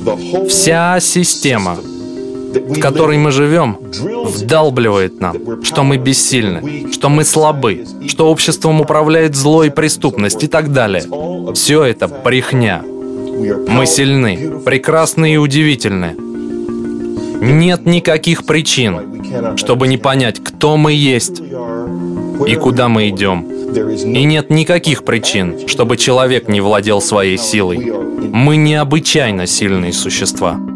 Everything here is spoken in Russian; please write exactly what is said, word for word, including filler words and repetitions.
Вся система, в которой мы живем, вдалбливает нам, что мы бессильны, что мы слабы, что обществом управляет зло и преступность и так далее. Все это брехня. Мы сильны, прекрасны и удивительны. Нет никаких причин, чтобы не понять, кто мы есть и куда мы идем. И нет никаких причин, чтобы человек не владел своей силой. Мы необычайно сильные существа.